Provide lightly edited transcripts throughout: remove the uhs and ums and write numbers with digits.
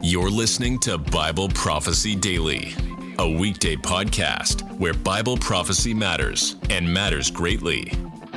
You're listening to Bible Prophecy Daily, a weekday podcast where Bible prophecy matters and matters greatly.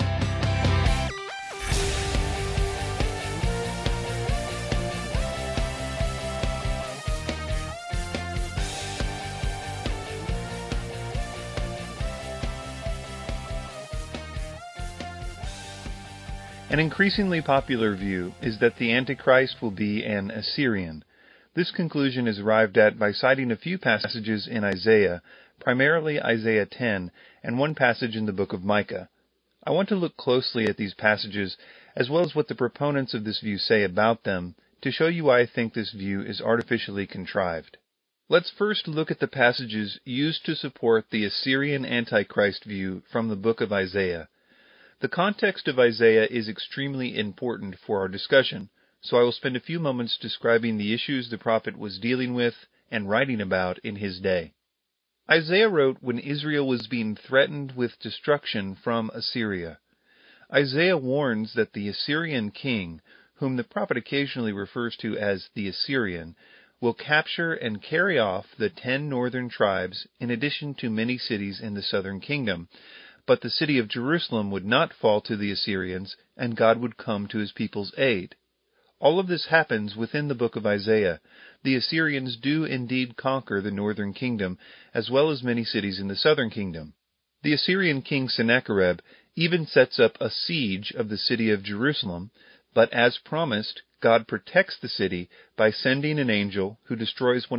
An increasingly popular view is that the Antichrist will be an Assyrian. This conclusion is arrived at by citing a few passages in Isaiah, primarily Isaiah 10, and one passage in the book of Micah. I want to look closely at these passages, as well as what the proponents of this view say about them, to show you why I think this view is artificially contrived. Let's first look at the passages used to support the Assyrian Antichrist view from the book of Isaiah. The context of Isaiah is extremely important for our discussion, so I will spend a few moments describing the issues the prophet was dealing with and writing about in his day. Isaiah wrote when Israel was being threatened with destruction from Assyria. Isaiah warns that the Assyrian king, whom the prophet occasionally refers to as the Assyrian, will capture and carry off the 10 northern tribes in addition to many cities in the southern kingdom, but the city of Jerusalem would not fall to the Assyrians, and God would come to his people's aid. All of this happens within the book of Isaiah. The Assyrians do indeed conquer the northern kingdom, as well as many cities in the southern kingdom. The Assyrian king Sennacherib even sets up a siege of the city of Jerusalem, but as promised, God protects the city by sending an angel who destroys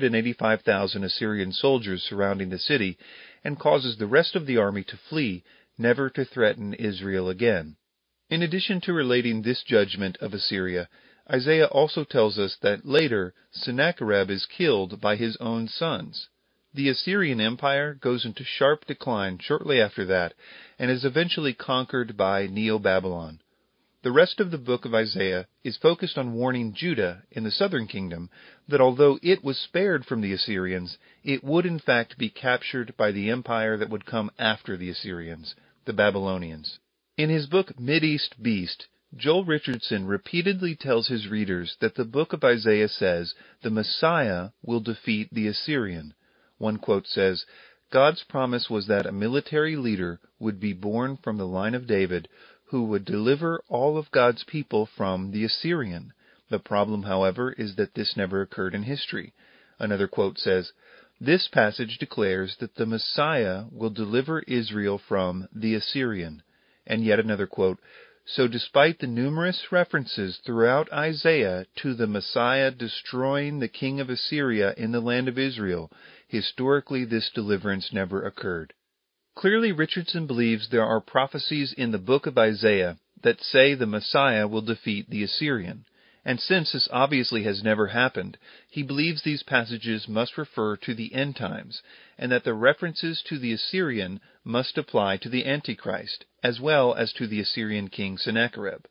185,000 Assyrian soldiers surrounding the city and causes the rest of the army to flee, never to threaten Israel again. In addition to relating this judgment of Assyria, Isaiah also tells us that later Sennacherib is killed by his own sons. The Assyrian Empire goes into sharp decline shortly after that and is eventually conquered by Neo-Babylon. The rest of the book of Isaiah is focused on warning Judah in the southern kingdom that although it was spared from the Assyrians, it would in fact be captured by the empire that would come after the Assyrians, the Babylonians. In his book Mideast Beast, Joel Richardson repeatedly tells his readers that the book of Isaiah says the Messiah will defeat the Assyrian. One quote says, "God's promise was that a military leader would be born from the line of David who would deliver all of God's people from the Assyrian. The problem, however, is that this never occurred in history." Another quote says, "This passage declares that the Messiah will deliver Israel from the Assyrian." And yet another quote, "So despite the numerous references throughout Isaiah to the Messiah destroying the king of Assyria in the land of Israel, historically this deliverance never occurred." Clearly, Richardson believes there are prophecies in the book of Isaiah that say the Messiah will defeat the Assyrian. And since this obviously has never happened, he believes these passages must refer to the end times, and that the references to the Assyrian must apply to the Antichrist, as well as to the Assyrian king Sennacherib.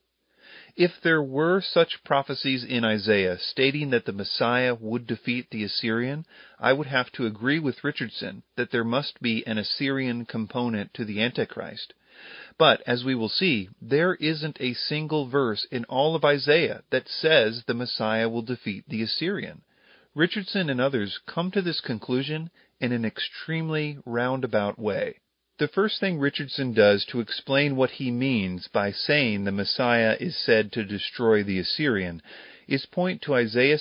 If there were such prophecies in Isaiah stating that the Messiah would defeat the Assyrian, I would have to agree with Richardson that there must be an Assyrian component to the Antichrist. But, as we will see, there isn't a single verse in all of Isaiah that says the Messiah will defeat the Assyrian. Richardson and others come to this conclusion in an extremely roundabout way. The first thing Richardson does to explain what he means by saying the Messiah is said to destroy the Assyrian is point to Isaiah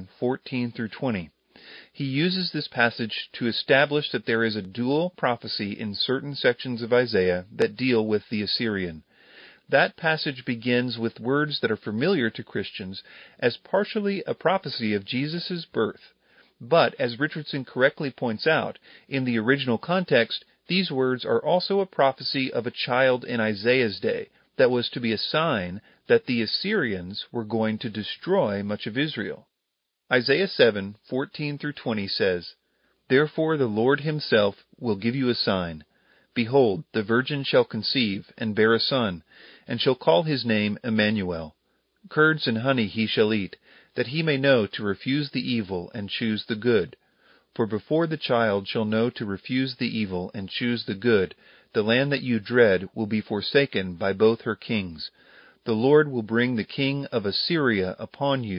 7:14-20. He uses this passage to establish that there is a dual prophecy in certain sections of Isaiah that deal with the Assyrian. That passage begins with words that are familiar to Christians as partially a prophecy of Jesus' birth. But, as Richardson correctly points out, in the original context, these words are also a prophecy of a child in Isaiah's day that was to be a sign that the Assyrians were going to destroy much of Israel. Isaiah 7:14-20 says, "Therefore the Lord himself will give you a sign. Behold, the virgin shall conceive and bear a son, and shall call his name Emmanuel. Curds and honey he shall eat, that he may know to refuse the evil and choose the good. For before the child shall know to refuse the evil and choose the good, the land that you dread will be forsaken by both her kings. The Lord will bring the king of Assyria upon you,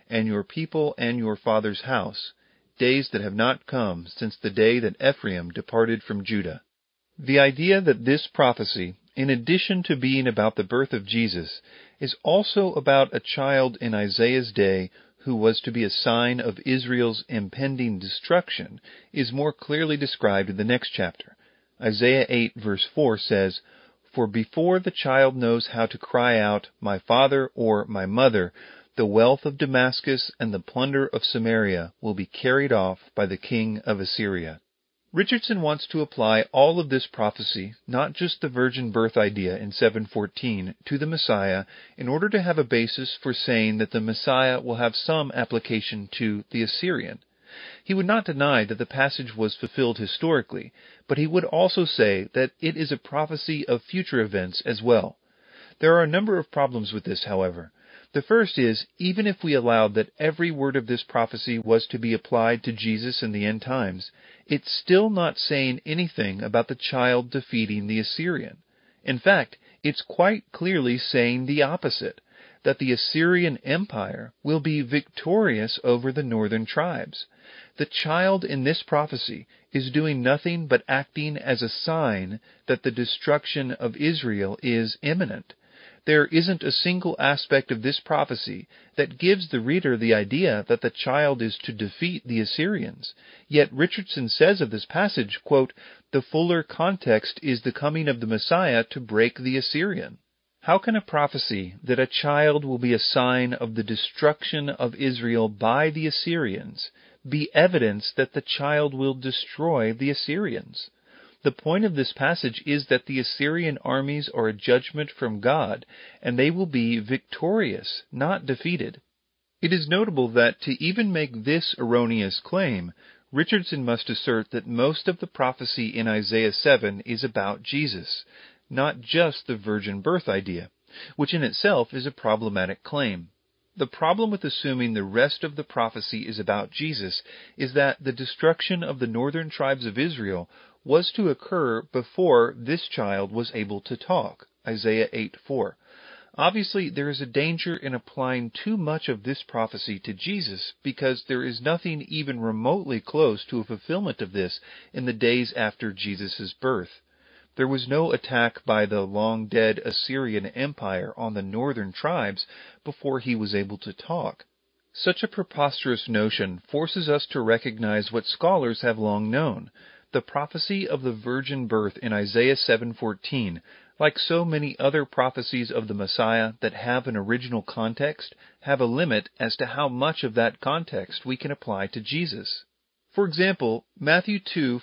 and your people and your father's house, days that have not come since the day that Ephraim departed from Judah." The idea that this prophecy, in addition to being about the birth of Jesus, is also about a child in Isaiah's day who was to be a sign of Israel's impending destruction, is more clearly described in the next chapter. Isaiah 8 verse 4 says, "For before the child knows how to cry out, 'My father,' or 'my mother,' the wealth of Damascus and the plunder of Samaria will be carried off by the king of Assyria." Richardson wants to apply all of this prophecy, not just the virgin birth idea in 7:14, to the Messiah in order to have a basis for saying that the Messiah will have some application to the Assyrian. He would not deny that the passage was fulfilled historically, but he would also say that it is a prophecy of future events as well. There are a number of problems with this, however. The first is, even if we allowed that every word of this prophecy was to be applied to Jesus in the end times, it's still not saying anything about the child defeating the Assyrian. In fact, it's quite clearly saying the opposite, that the Assyrian Empire will be victorious over the northern tribes. The child in this prophecy is doing nothing but acting as a sign that the destruction of Israel is imminent. There isn't a single aspect of this prophecy that gives the reader the idea that the child is to defeat the Assyrians. Yet Richardson says of this passage, quote, "The fuller context is the coming of the Messiah to break the Assyrian." How can a prophecy that a child will be a sign of the destruction of Israel by the Assyrians be evidence that the child will destroy the Assyrians? The point of this passage is that the Assyrian armies are a judgment from God, and they will be victorious, not defeated. It is notable that to even make this erroneous claim, Richardson must assert that most of the prophecy in Isaiah 7 is about Jesus, not just the virgin birth idea, which in itself is a problematic claim. The problem with assuming the rest of the prophecy is about Jesus is that the destruction of the northern tribes of Israel was to occur before this child was able to talk, Isaiah 8:4. Obviously, there is a danger in applying too much of this prophecy to Jesus, because there is nothing even remotely close to a fulfillment of this in the days after Jesus' birth. There was no attack by the long-dead Assyrian Empire on the northern tribes before he was able to talk. Such a preposterous notion forces us to recognize what scholars have long known. The prophecy of the virgin birth in Isaiah 7:14, like so many other prophecies of the Messiah that have an original context, have a limit as to how much of that context we can apply to Jesus. For example, Matthew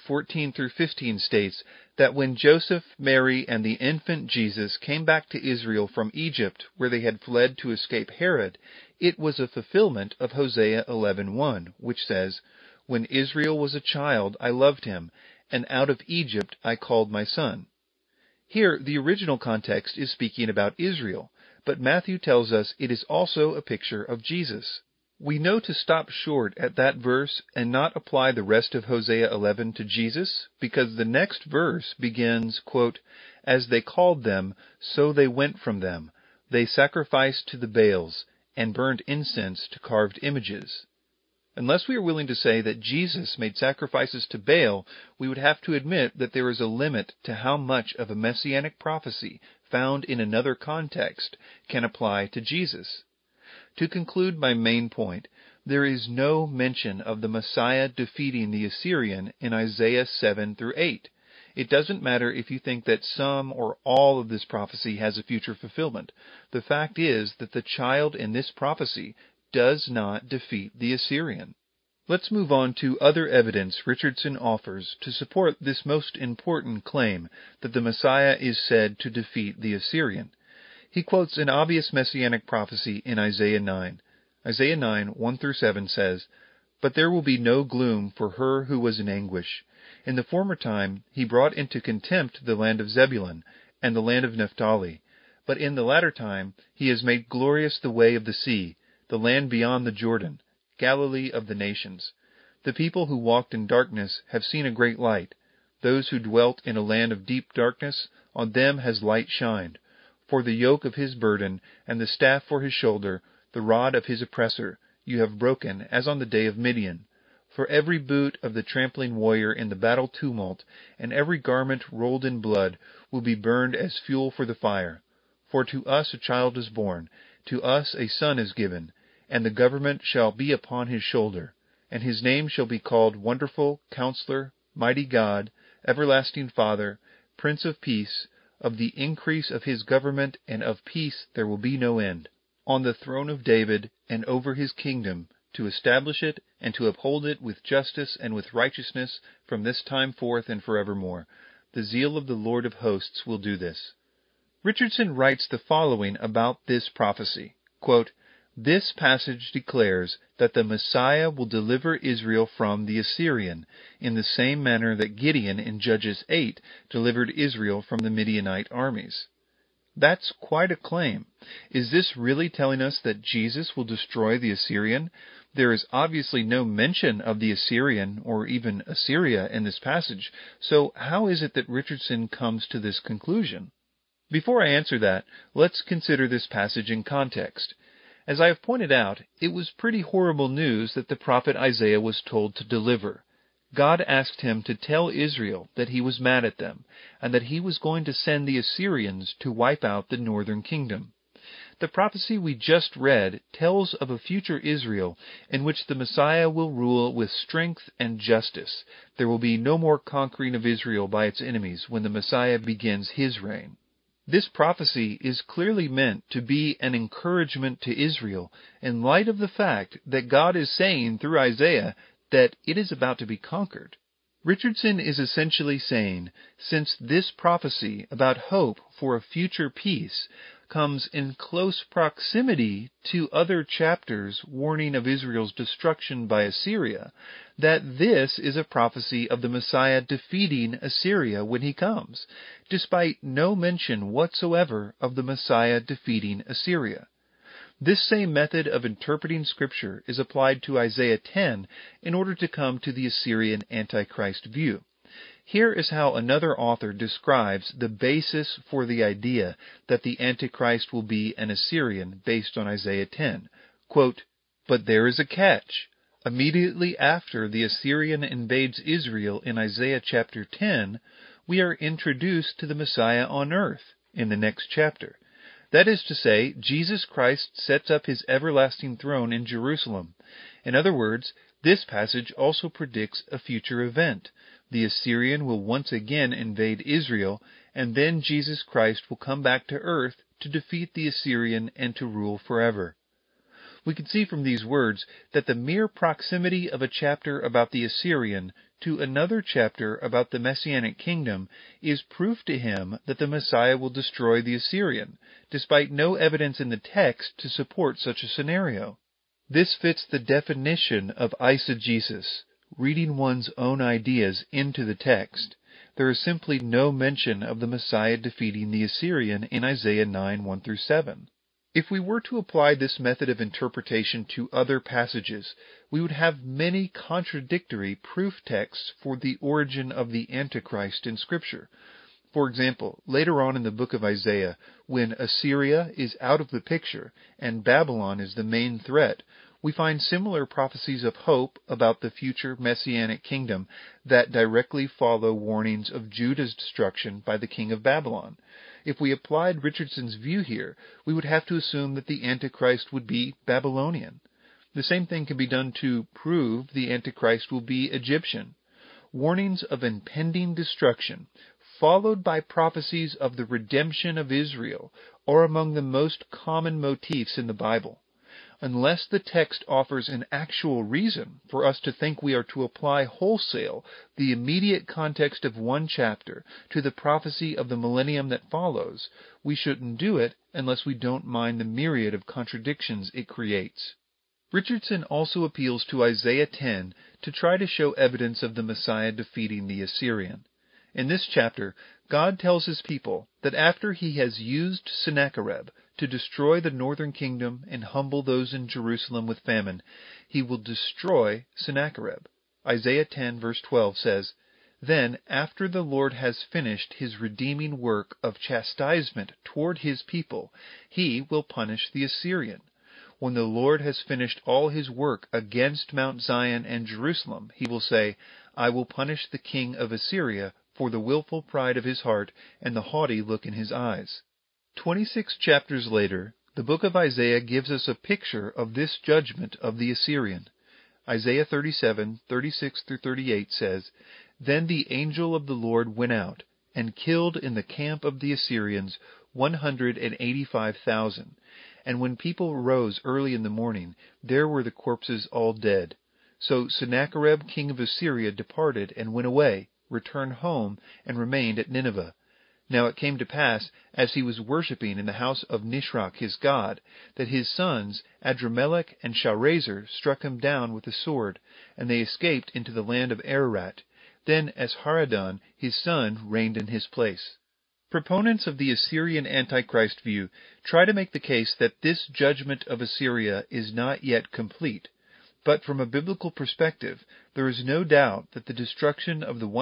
2:14-15 states that when Joseph, Mary, and the infant Jesus came back to Israel from Egypt, where they had fled to escape Herod, it was a fulfillment of Hosea 11:1, which says, "When Israel was a child, I loved him, and out of Egypt I called my son." Here, the original context is speaking about Israel, but Matthew tells us it is also a picture of Jesus. We know to stop short at that verse and not apply the rest of Hosea 11 to Jesus, because the next verse begins, quote, "As they called them, so they went from them. They sacrificed to the Baals, and burned incense to carved images." Unless we are willing to say that Jesus made sacrifices to Baal, we would have to admit that there is a limit to how much of a messianic prophecy found in another context can apply to Jesus. To conclude my main point, there is no mention of the Messiah defeating the Assyrian in Isaiah 7-8. It doesn't matter if you think that some or all of this prophecy has a future fulfillment. The fact is that the child in this prophecy does not defeat the Assyrian. Let's move on to other evidence Richardson offers to support this most important claim that the Messiah is said to defeat the Assyrian. He quotes an obvious messianic prophecy in Isaiah 9. Isaiah 9:1-7 says, "But there will be no gloom for her who was in anguish. In the former time he brought into contempt the land of Zebulun and the land of Naphtali. But in the latter time he has made glorious the way of the sea, the land beyond the Jordan, Galilee of the nations. The people who walked in darkness have seen a great light. Those who dwelt in a land of deep darkness, on them has light shined. For the yoke of his burden, and the staff for his shoulder, the rod of his oppressor, you have broken, as on the day of Midian. For every boot of the trampling warrior in the battle tumult, and every garment rolled in blood, will be burned as fuel for the fire. For to us a child is born, to us a son is given, and the government shall be upon his shoulder. And his name shall be called Wonderful, Counselor, Mighty God, Everlasting Father, Prince of Peace. Of the increase of his government and of peace there will be no end. On the throne of David and over his kingdom, to establish it and to uphold it with justice and with righteousness from this time forth and forevermore. The zeal of the Lord of hosts will do this. Richardson writes the following about this prophecy. Quote, "This passage declares that the Messiah will deliver Israel from the Assyrian, in the same manner that Gideon in Judges 8 delivered Israel from the Midianite armies." That's quite a claim. Is this really telling us that Jesus will destroy the Assyrian? There is obviously no mention of the Assyrian or even Assyria in this passage, so how is it that Richardson comes to this conclusion? Before I answer that, let's consider this passage in context. As I have pointed out, it was pretty horrible news that the prophet Isaiah was told to deliver. God asked him to tell Israel that he was mad at them, and that he was going to send the Assyrians to wipe out the northern kingdom. The prophecy we just read tells of a future Israel in which the Messiah will rule with strength and justice. There will be no more conquering of Israel by its enemies when the Messiah begins his reign. This prophecy is clearly meant to be an encouragement to Israel in light of the fact that God is saying through Isaiah that it is about to be conquered. Richardson is essentially saying, since this prophecy about hope for a future peace comes in close proximity to other chapters warning of Israel's destruction by Assyria, that this is a prophecy of the Messiah defeating Assyria when he comes, despite no mention whatsoever of the Messiah defeating Assyria. This same method of interpreting Scripture is applied to Isaiah 10 in order to come to the Assyrian Antichrist view. Here is how another author describes the basis for the idea that the Antichrist will be an Assyrian based on Isaiah 10. Quote, "But there is a catch. Immediately after the Assyrian invades Israel in Isaiah chapter 10, we are introduced to the Messiah on earth in the next chapter. That is to say, Jesus Christ sets up his everlasting throne in Jerusalem. In other words, this passage also predicts a future event. The Assyrian will once again invade Israel, and then Jesus Christ will come back to earth to defeat the Assyrian and to rule forever." We can see from these words that the mere proximity of a chapter about the Assyrian to another chapter about the Messianic kingdom is proof to him that the Messiah will destroy the Assyrian, despite no evidence in the text to support such a scenario. This fits the definition of eisegesis, reading one's own ideas into the text. There is simply no mention of the Messiah defeating the Assyrian in Isaiah 9, 1-7. If we were to apply this method of interpretation to other passages, we would have many contradictory proof texts for the origin of the Antichrist in Scripture. For example, later on in the book of Isaiah, when Assyria is out of the picture and Babylon is the main threat, we find similar prophecies of hope about the future Messianic kingdom that directly follow warnings of Judah's destruction by the king of Babylon. If we applied Richardson's view here, we would have to assume that the Antichrist would be Babylonian. The same thing can be done to prove the Antichrist will be Egyptian. Warnings of impending destruction, followed by prophecies of the redemption of Israel, are among the most common motifs in the Bible. Unless the text offers an actual reason for us to think we are to apply wholesale the immediate context of one chapter to the prophecy of the millennium that follows, we shouldn't do it unless we don't mind the myriad of contradictions it creates. Richardson also appeals to Isaiah 10 to try to show evidence of the Messiah defeating the Assyrian. In this chapter, God tells his people that after he has used Sennacherib to destroy the northern kingdom and humble those in Jerusalem with famine, he will destroy Sennacherib. Isaiah 10 verse 12 says, "Then, after the Lord has finished his redeeming work of chastisement toward his people, he will punish the Assyrian. when the Lord has finished all his work against Mount Zion and Jerusalem, he will say, I will punish the king of Assyria for the willful pride of his heart and the haughty look in his eyes. 26 chapters later, the book of Isaiah gives us a picture of this judgment of the Assyrian. Isaiah 37:36-38 says, Then the angel of the Lord went out, and killed in the camp of the Assyrians 185,000. And when people rose early in the morning, there were the corpses all dead. So Sennacherib king of Assyria departed and went away, returned home, and remained at Nineveh. Now it came to pass, as he was worshipping in the house of Nisroch his god, that his sons Adrammelech and Sharezer struck him down with a sword, and they escaped into the land of Ararat. Then Esarhaddon his son reigned in his place. Proponents of the Assyrian Antichrist view try to make the case that this judgment of Assyria is not yet complete. But from a biblical perspective, there is no doubt that the destruction of the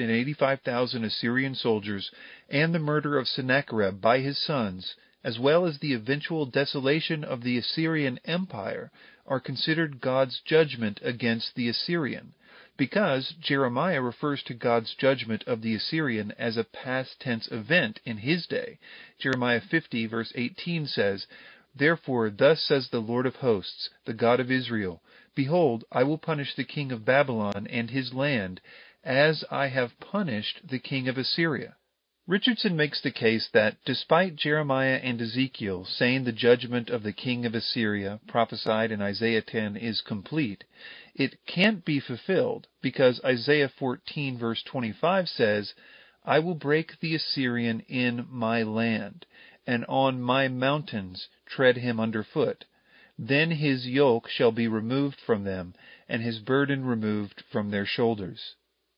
185,000 Assyrian soldiers and the murder of Sennacherib by his sons, as well as the eventual desolation of the Assyrian Empire, are considered God's judgment against the Assyrian, because Jeremiah refers to God's judgment of the Assyrian as a past tense event in his day. Jeremiah 50 verse 18 says, Therefore thus says the Lord of hosts, the God of Israel, Behold, I will punish the king of Babylon and his land, as I have punished the king of Assyria. Richardson makes the case that, despite Jeremiah and Ezekiel saying the judgment of the king of Assyria prophesied in Isaiah 10 is complete, it can't be fulfilled because Isaiah 14 verse 25 says, I will break the Assyrian in my land, and on my mountains tread him under foot. Then his yoke shall be removed from them, and his burden removed from their shoulders.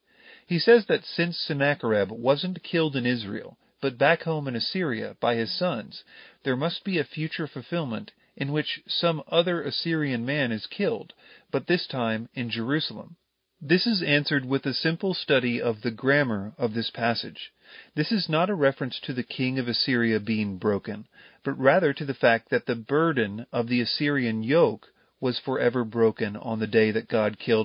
He says that since Sennacherib wasn't killed in Israel, but back home in Assyria by his sons, there must be a future fulfillment in which some other Assyrian man is killed, but this time in Jerusalem. This is answered with a simple study of the grammar of this passage. This is not a reference to the king of Assyria being broken, but rather to the fact that the burden of the Assyrian yoke was forever broken on the day that God killed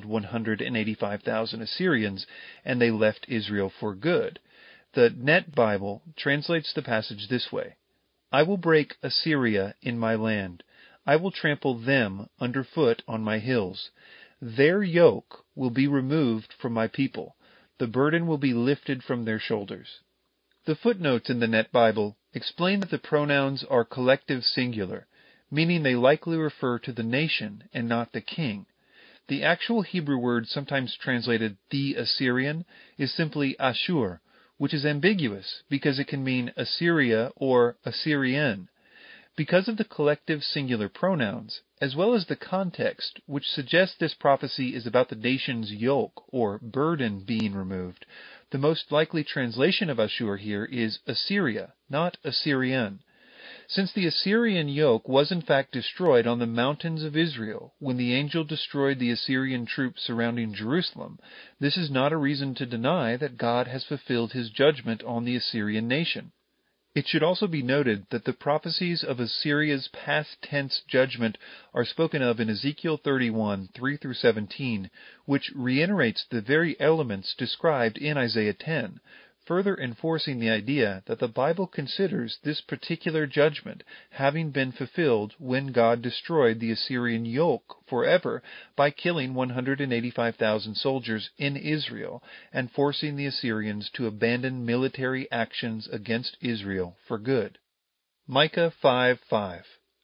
185,000 Assyrians, and they left Israel for good. The Net Bible translates the passage this way, I will break Assyria in my land. I will trample them underfoot on my hills. Their yoke will be removed from my people. The burden will be lifted from their shoulders. The footnotes in the Net Bible explain that the pronouns are collective singular, meaning they likely refer to the nation and not the king. The actual Hebrew word sometimes translated the Assyrian is simply Ashur, which is ambiguous because it can mean Assyria or Assyrian. Because of the collective singular pronouns, as well as the context, which suggests this prophecy is about the nation's yoke or burden being removed, the most likely translation of Ashur here is Assyria, not Assyrian. Since the Assyrian yoke was in fact destroyed on the mountains of Israel when the angel destroyed the Assyrian troops surrounding Jerusalem, this is not a reason to deny that God has fulfilled his judgment on the Assyrian nation. It should also be noted that the prophecies of Assyria's past tense judgment are spoken of in Ezekiel 31, 3-17, which reiterates the very elements described in Isaiah 10, further enforcing the idea that the Bible considers this particular judgment having been fulfilled when God destroyed the Assyrian yoke forever by killing 185,000 soldiers in Israel and forcing the Assyrians to abandon military actions against Israel for good. Micah 5:5.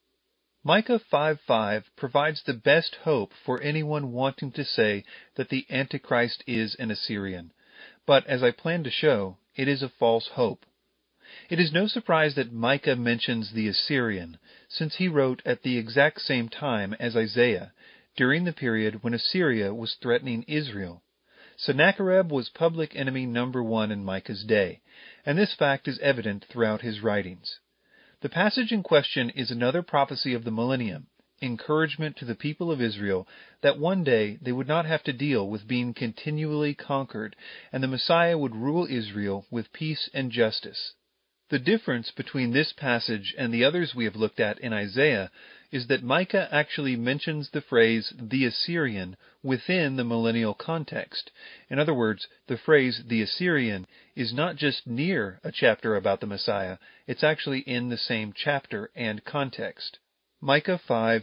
Micah 5:5 provides the best hope for anyone wanting to say that the Antichrist is an Assyrian. But, as I plan to show, it is a false hope. It is no surprise that Micah mentions the Assyrian, since he wrote at the exact same time as Isaiah, during the period when Assyria was threatening Israel. Sennacherib was public enemy number 1 in Micah's day, and this fact is evident throughout his writings. The passage in question is another prophecy of the millennium, encouragement to the people of Israel that one day they would not have to deal with being continually conquered, and the Messiah would rule Israel with peace and justice. The difference between this passage and the others we have looked at in Isaiah is that Micah actually mentions the phrase the Assyrian within the millennial context. In other words, the phrase the Assyrian is not just near a chapter about the Messiah, it's actually in the same chapter and context. Micah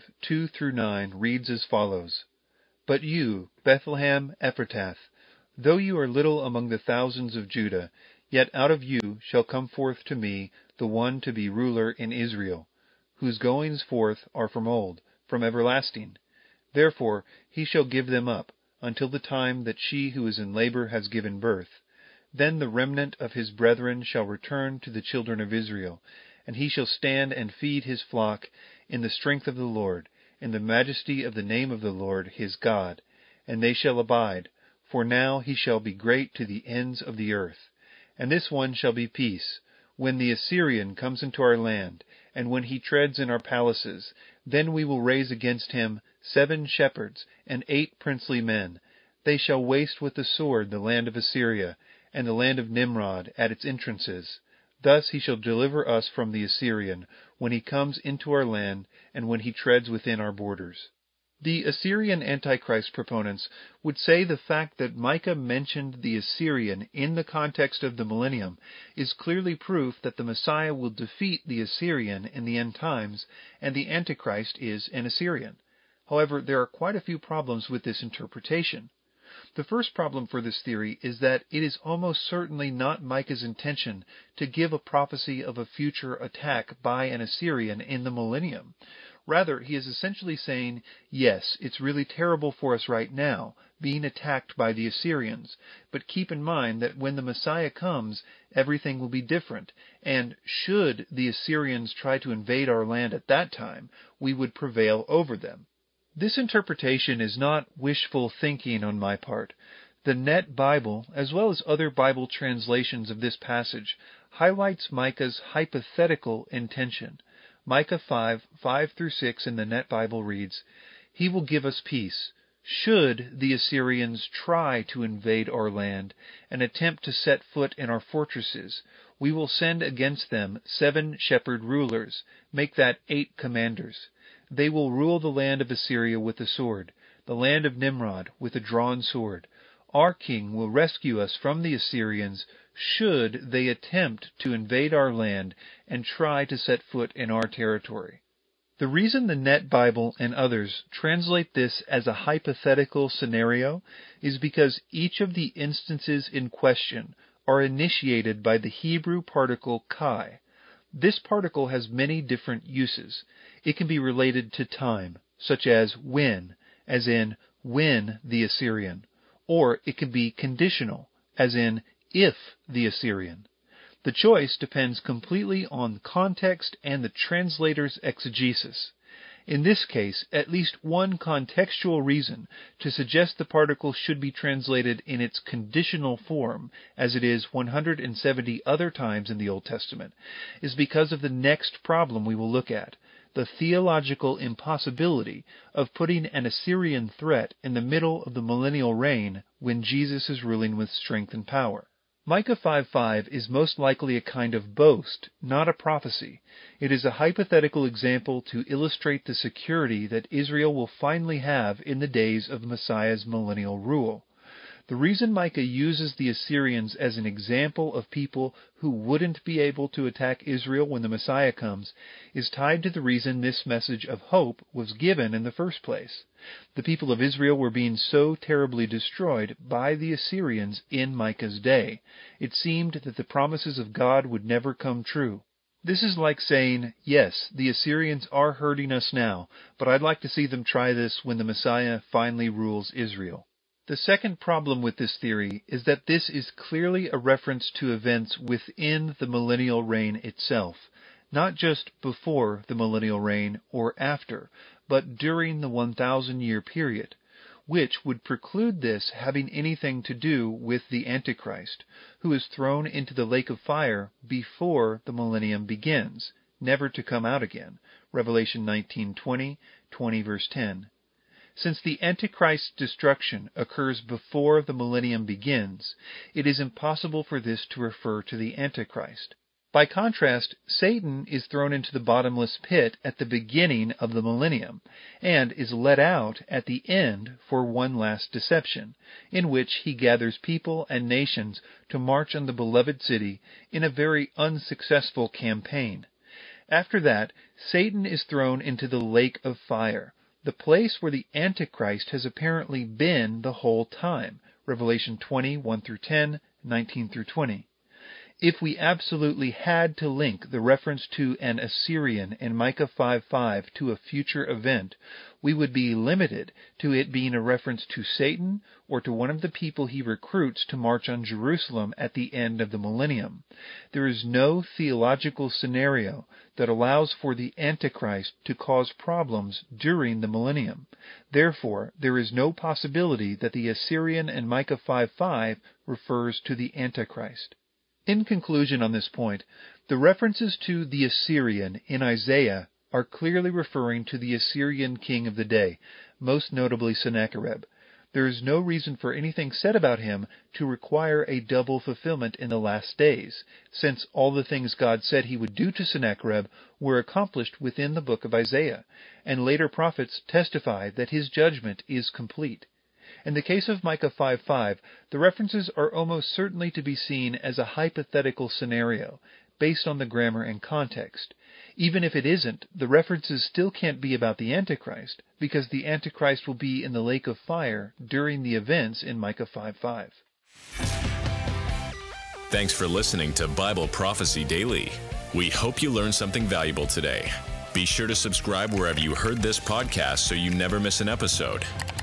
5:2-9 reads as follows: But you, Bethlehem Ephrathah, though you are little among the thousands of Judah, yet out of you shall come forth to me the one to be ruler in Israel, whose goings forth are from old, from everlasting. Therefore he shall give them up, until the time that she who is in labor has given birth. Then the remnant of his brethren shall return to the children of Israel, and he shall stand and feed his flock in the strength of the Lord, in the majesty of the name of the Lord his God. And they shall abide, for now he shall be great to the ends of the earth. And this one shall be peace. When the Assyrian comes into our land, and when he treads in our palaces, then we will raise against him 7 shepherds and 8 princely men. They shall waste with the sword the land of Assyria, and the land of Nimrod at its entrances. Thus he shall deliver us from the Assyrian, when he comes into our land, and when he treads within our borders. The Assyrian Antichrist proponents would say the fact that Micah mentioned the Assyrian in the context of the millennium is clearly proof that the Messiah will defeat the Assyrian in the end times, and the Antichrist is an Assyrian. However, there are quite a few problems with this interpretation. The first problem for this theory is that it is almost certainly not Micah's intention to give a prophecy of a future attack by an Assyrian in the millennium. Rather, he is essentially saying, yes, it's really terrible for us right now, being attacked by the Assyrians, but keep in mind that when the Messiah comes, everything will be different, and should the Assyrians try to invade our land at that time, we would prevail over them. This interpretation is not wishful thinking on my part. The Net Bible, as well as other Bible translations of this passage, highlights Micah's hypothetical intention. Micah 5:5-6 in the Net Bible reads, He will give us peace. Should the Assyrians try to invade our land and attempt to set foot in our fortresses, we will send against them 7 shepherd rulers, make that 8 commanders. They will rule the land of Assyria with the sword, the land of Nimrod with a drawn sword. Our king will rescue us from the Assyrians should they attempt to invade our land and try to set foot in our territory. The reason the Net Bible and others translate this as a hypothetical scenario is because each of the instances in question are initiated by the Hebrew particle kai. This particle has many different uses. It can be related to time, such as when, as in when the Assyrian, or it can be conditional, as in if the Assyrian. The choice depends completely on context and the translator's exegesis. In this case, at least one contextual reason to suggest the particle should be translated in its conditional form, as it is 170 other times in the Old Testament, is because of the next problem we will look at, the theological impossibility of putting an Assyrian threat in the middle of the millennial reign when Jesus is ruling with strength and power. Micah 5:5 is most likely a kind of boast, not a prophecy. It is a hypothetical example to illustrate the security that Israel will finally have in the days of Messiah's millennial rule. The reason Micah uses the Assyrians as an example of people who wouldn't be able to attack Israel when the Messiah comes is tied to the reason this message of hope was given in the first place. The people of Israel were being so terribly destroyed by the Assyrians in Micah's day. It seemed that the promises of God would never come true. This is like saying, yes, the Assyrians are hurting us now, but I'd like to see them try this when the Messiah finally rules Israel. The second problem with this theory is that this is clearly a reference to events within the millennial reign itself, not just before the millennial reign or after, but during the 1,000-year period, which would preclude this having anything to do with the Antichrist, who is thrown into the lake of fire before the millennium begins, never to come out again. Revelation 19:20, 20 verse 10. Since the Antichrist's destruction occurs before the millennium begins, it is impossible for this to refer to the Antichrist. By contrast, Satan is thrown into the bottomless pit at the beginning of the millennium, and is let out at the end for one last deception, in which he gathers people and nations to march on the beloved city in a very unsuccessful campaign. After that, Satan is thrown into the lake of fire, the place where the Antichrist has apparently been the whole time. Revelation 20, 1-10, 19-20. If we absolutely had to link the reference to an Assyrian in Micah 5:5 to a future event, we would be limited to it being a reference to Satan or to one of the people he recruits to march on Jerusalem at the end of the millennium. There is no theological scenario that allows for the Antichrist to cause problems during the millennium. Therefore, there is no possibility that the Assyrian in Micah 5:5 refers to the Antichrist. In conclusion on this point, the references to the Assyrian in Isaiah are clearly referring to the Assyrian king of the day, most notably Sennacherib. There is no reason for anything said about him to require a double fulfillment in the last days, since all the things God said he would do to Sennacherib were accomplished within the book of Isaiah, and later prophets testify that his judgment is complete. In the case of Micah 5:5, the references are almost certainly to be seen as a hypothetical scenario, based on the grammar and context. Even if it isn't, the references still can't be about the Antichrist, because the Antichrist will be in the lake of fire during the events in Micah 5:5. Thanks for listening to Bible Prophecy Daily. We hope you learned something valuable today. Be sure to subscribe wherever you heard this podcast so you never miss an episode.